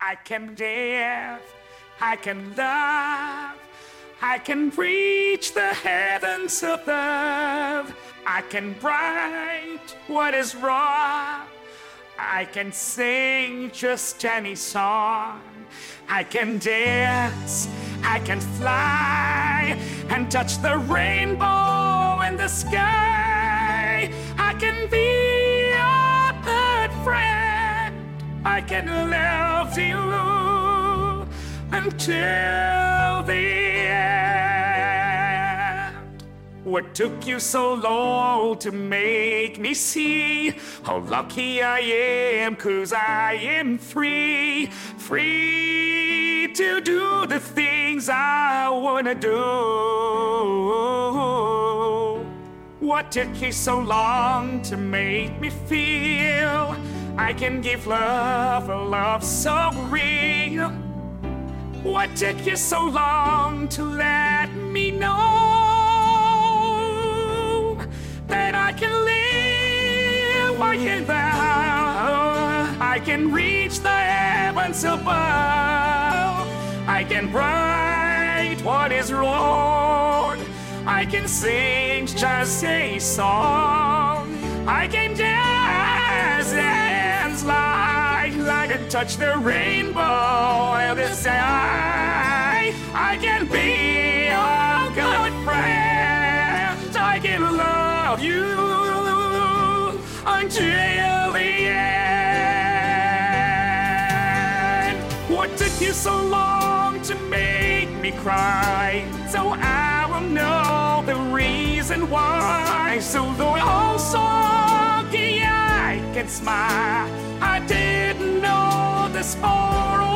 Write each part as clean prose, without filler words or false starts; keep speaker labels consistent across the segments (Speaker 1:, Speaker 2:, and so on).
Speaker 1: I can dance, I can love, I can reach the heavens above. I can right what is wrong. I can sing just any song. I can dance, I can fly and touch the rainbow in the sky. I can be a good friend. I can love you until the end. What took you so long to make me see how lucky I am? 'Cause I am free, free to do the things I wanna do. What took you so long to make me feel I can give love, a love so real? What took you so long to let me know that I can live while you're there? I can reach the heavens above. I can right what is wrong. I can sing just a song. I can dance and slide, I can touch the rainbow in the sky. I can be a good friend. I can love you until the end. What took you so long to make me cry? So I will know the reason why. So though I'm sorry, I can smile. I didn't know this for a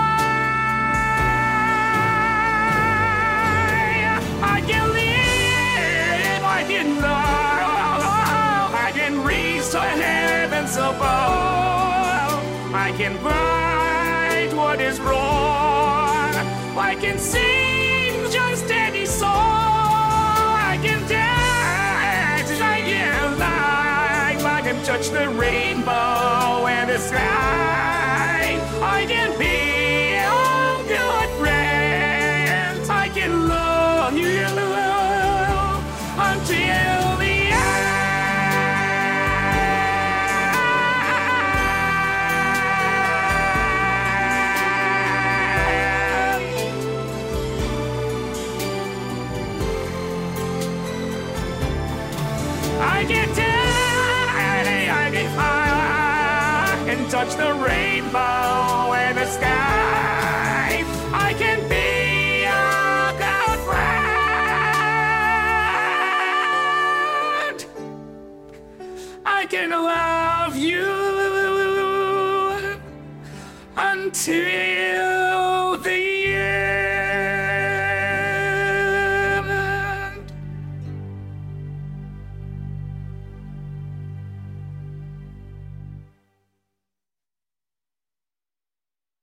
Speaker 1: while. I can live, I can love, I can reach the heavens above. I can right what is wrong. I can sing just any song. I can dance, I can lie, I can touch the rainbow and the sky. I can be a good friend. I can love you until the I can dance, I can fly and touch the rainbow and the sky. I can be a good friend. I can love you until